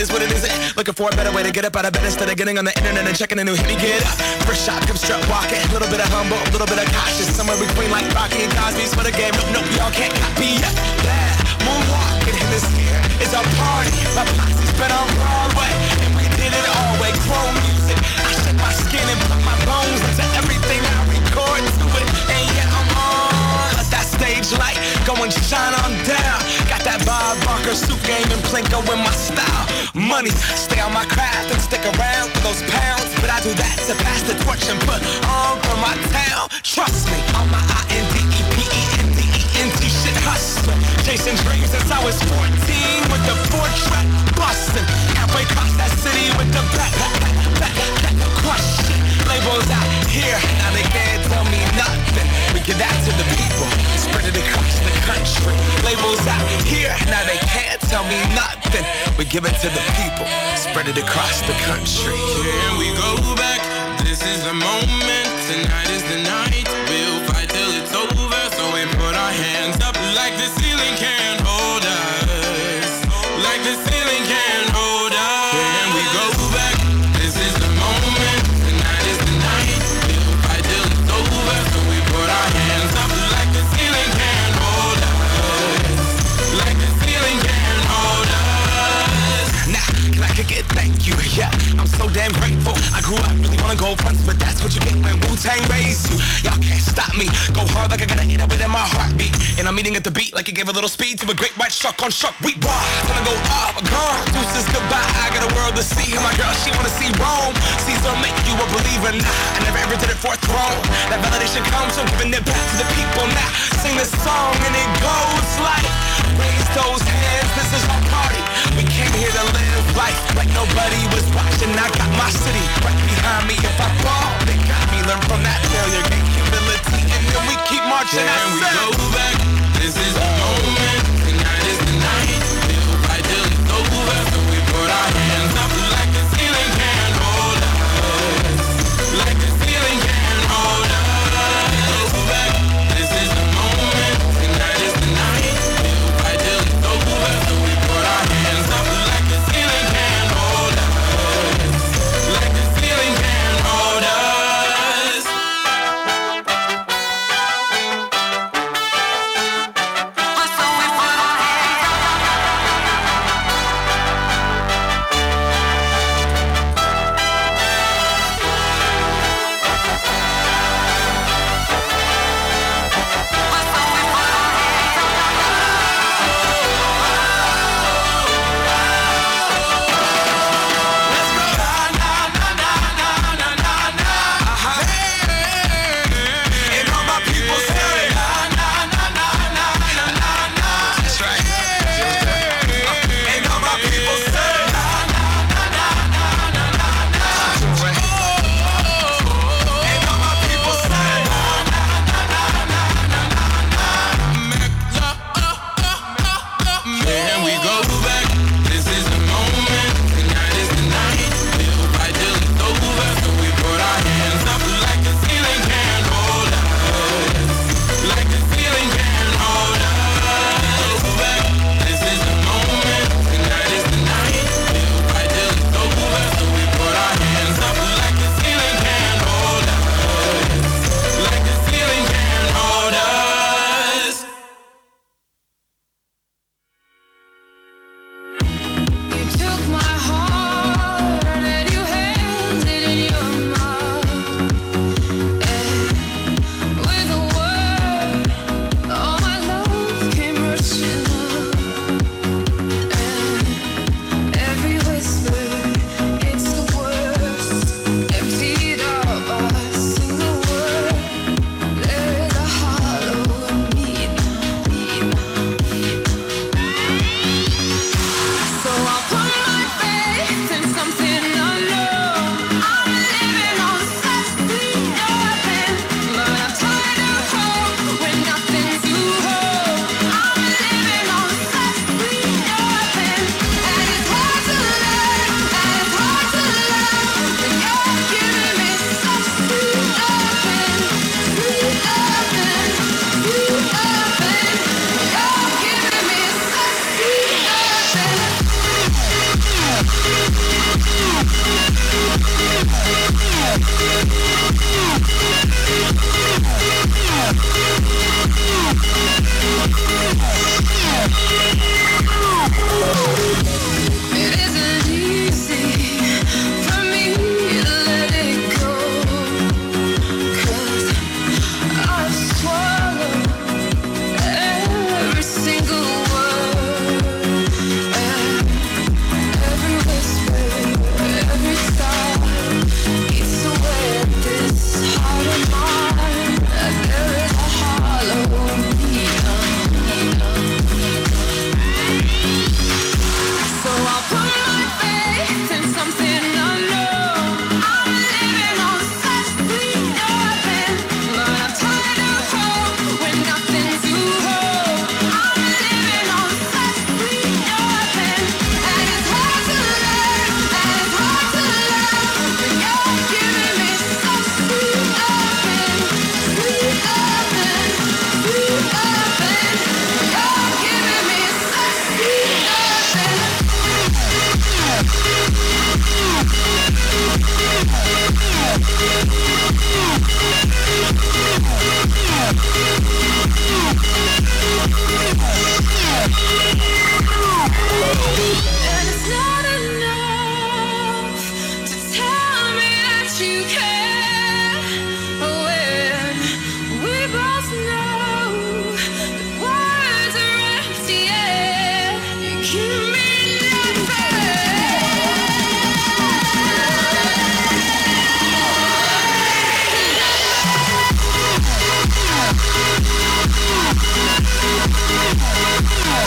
is what it is. Looking for a better way to get up out of bed instead of getting on the internet and checking a new hit. Me get up, first shot, come strut walking. A little bit of humble, a little bit of cautious. Somewhere between like Rocky and Cosby's for the game. Nope, y'all can't copy yet. Bad moonwalking in this here is a party. My posse's been on Broadway, and we did it all way. Chrome music, I shed my skin and put my bones into everything I record to it. And yeah, I'm on. Let that stage light go and shine on down. Got that Bob Barker suit game and Plinko in my style. Money, stay on my craft and stick around for those pounds. But I do that to pass the torch and put on for my town. Trust me, on my INDEPENDENT shit hustler. Chasing dreams since I was 14 with the 4-track bustin'. Halfway across that city with the back crush shit. Labels out here, now they can't tell me nothing. We give that to the people, spread it across the country. Labels out here, now they can't tell me nothing. We give it to the people, spread it across the country. Here we go back, this is the moment. Tonight is the night, we'll fight till it's over. So we put our hands up like the ceiling can't hold us. Like the ceiling can't hold us. Here we go back, this is the moment. Tonight is the night, we'll fight till it's over. So we put our hands up like the ceiling can't hold us. Like the ceiling can't hold us. Nah, can I kick it? Thank you, yeah, I'm so damn grateful. I grew up really wanna go fronts, but that's what you get when Wu-Tang raised you. Y'all can't stop me, go hard like I gotta hit it within my heartbeat. And I'm eating at the beat like it gave a little speed to a great white shark on shark. We raw, gonna go up, gone, deuces goodbye. I got a world to see, and my girl, she wanna see Rome. Caesar make you a believer, nah, I never ever did it for a throne. That validation comes from giving it back to the people. Now, sing this song and it goes like, raise those hands, this is our party. We came here to live life like nobody was watching. I got my city right behind me. If I fall, they got me. Learn from that failure, gain humility, and then we keep marching. And we go back, this is the moment. Tonight is the night, we'll fight till it's over. So we put our hands up like the ceiling can't hold us. Like the ceiling can't hold us. Go back, this is the moment. Tonight is the night, we'll fight till it's over. So we put our hands up like the ceiling can't hold us. Like the ceiling can't hold us.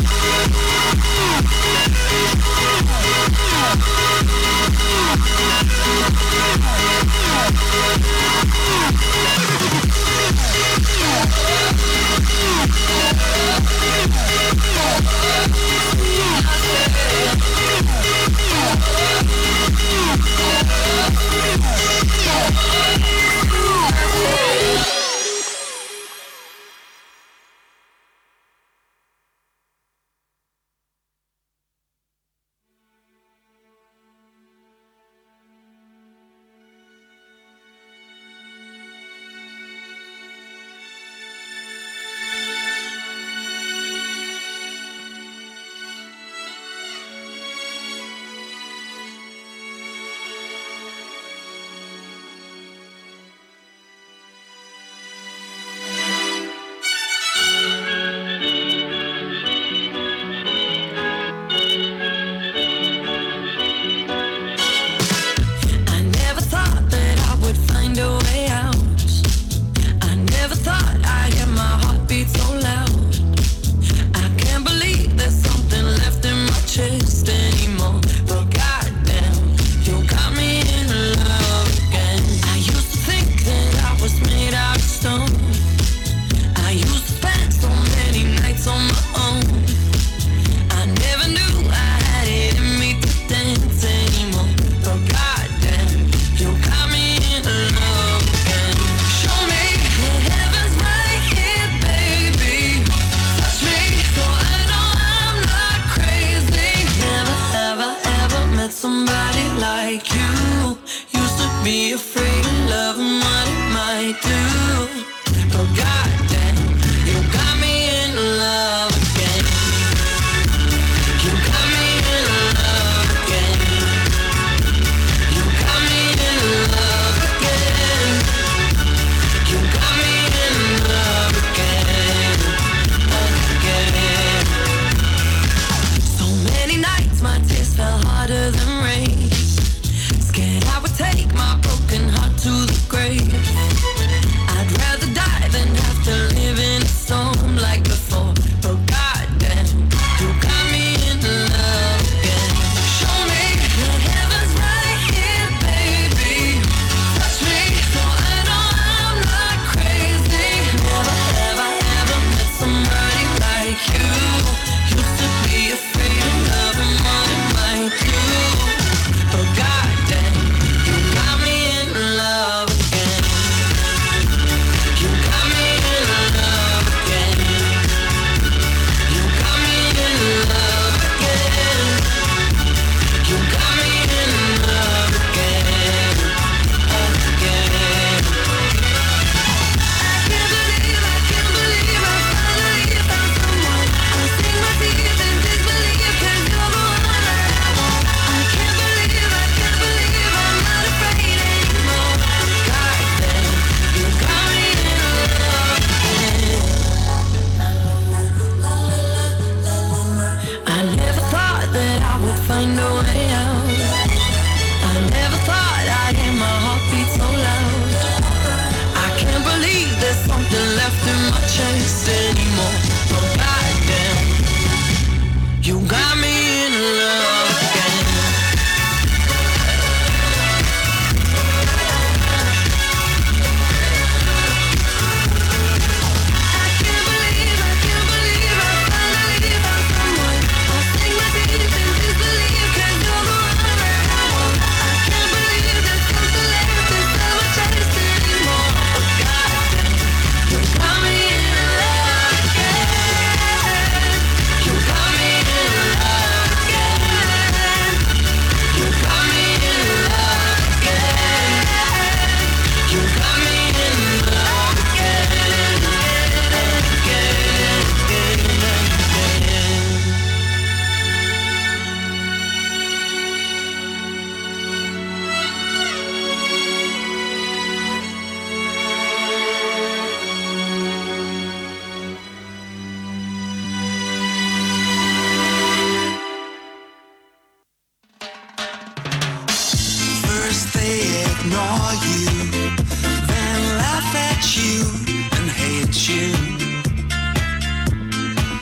you and hate you. Then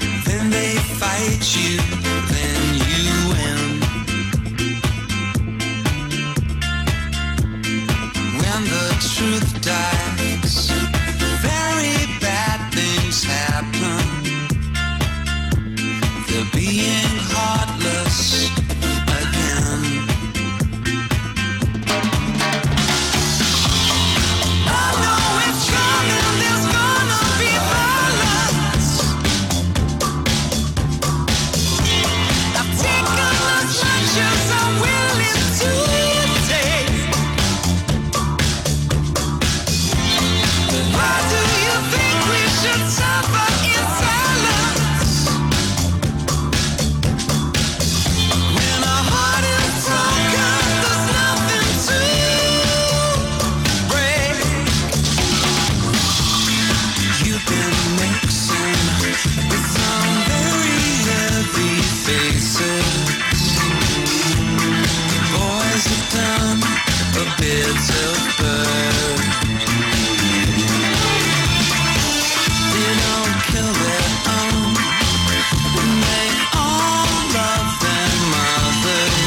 they fight you, then you win. When the truth dies, very bad things happen. They're being heartless again. I know it's coming, there's gonna be violence. I've taken as much as I'm willing to take. Why do you think we should suffer in silence? When our heart is broken, there's nothing to break. You've been mixing with some very heavy faces. The boys have done a bit of bird. They don't kill their own, and they all love their mothers.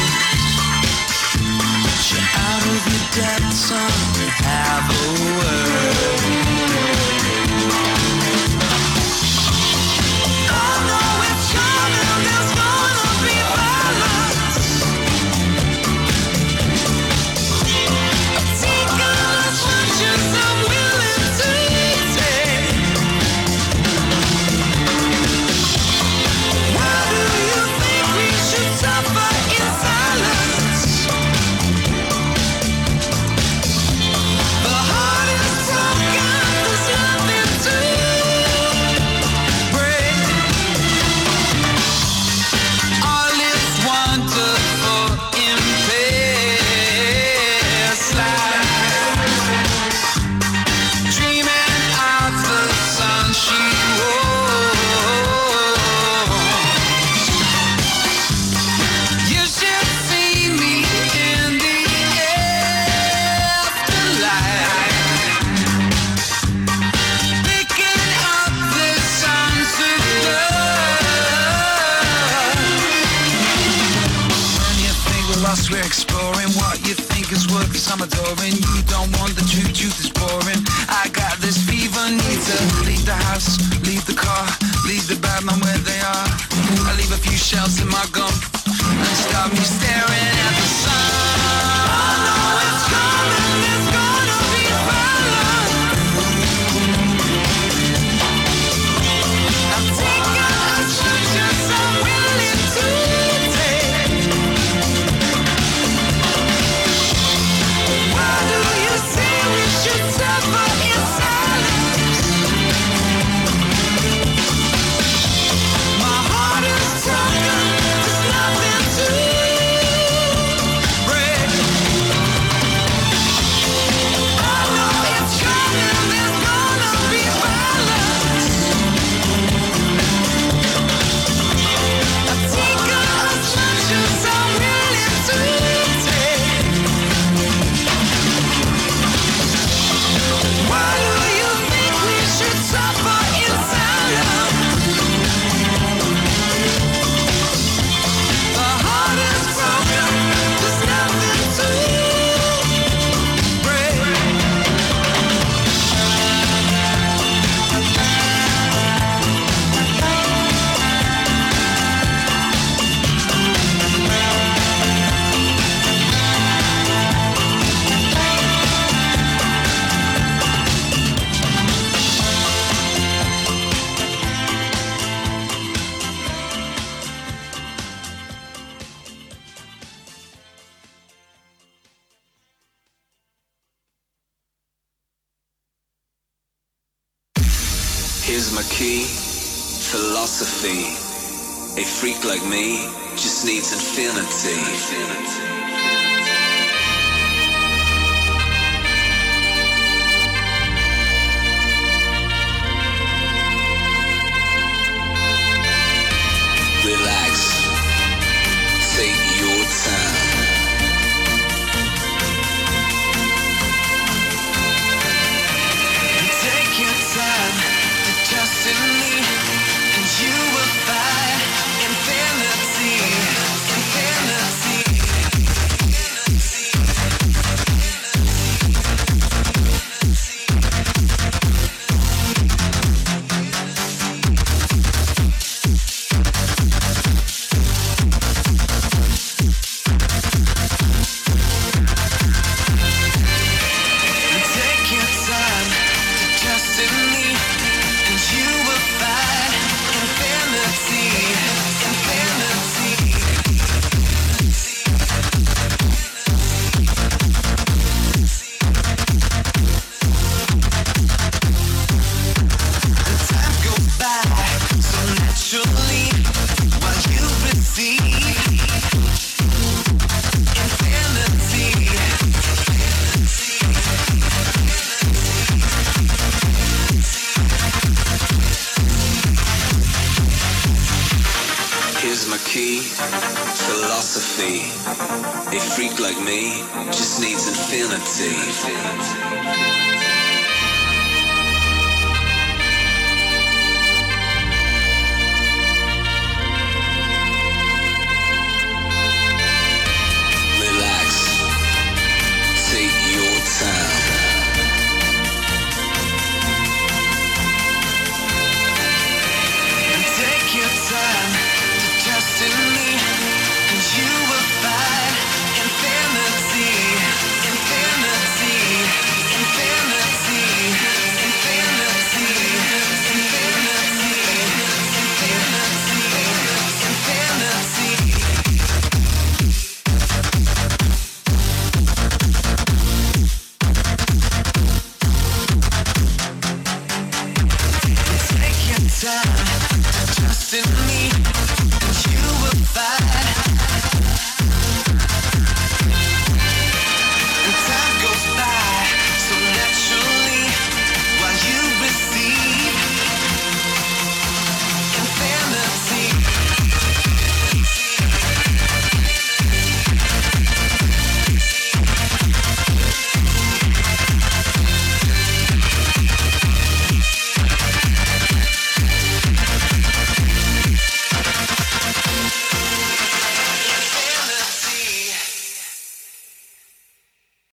You're out of your depth, son, have a word. I know it's coming, there's gonna be violence. I've taken as much as I'm willing to take. Why do you think we should suffer in silence? The heart is broken, there's nothing to break. All is wonderful in past lives. Dreaming of the sun she wore. You should see me in the afterlife, picking up the songs of love. When you think we're lost, we're exploring. What you think is worth is I'm adoring. You don't want the truth, truth is boring. I got this fever, need to leave the house, leave the car, leave the bad man where they are. I leave a few shells in my gum and stop me staring at the sun. I know it's coming, there's gonna be violence. I've taken as much as I'm willing to take. Why do you say we should suffer in silence? My heart is broken, there's nothing to break. I know it's coming, there's gonna be violence. I've taken as much as I'm willing to take. Why do you think we should suffer in silence? The heart is broken, there's nothing to break. Here's my key, philosophy. A freak like me just needs infinity. Relax, take your time. Take your time to trust in me, and you will find key, philosophy. A freak like me just needs infinity. Time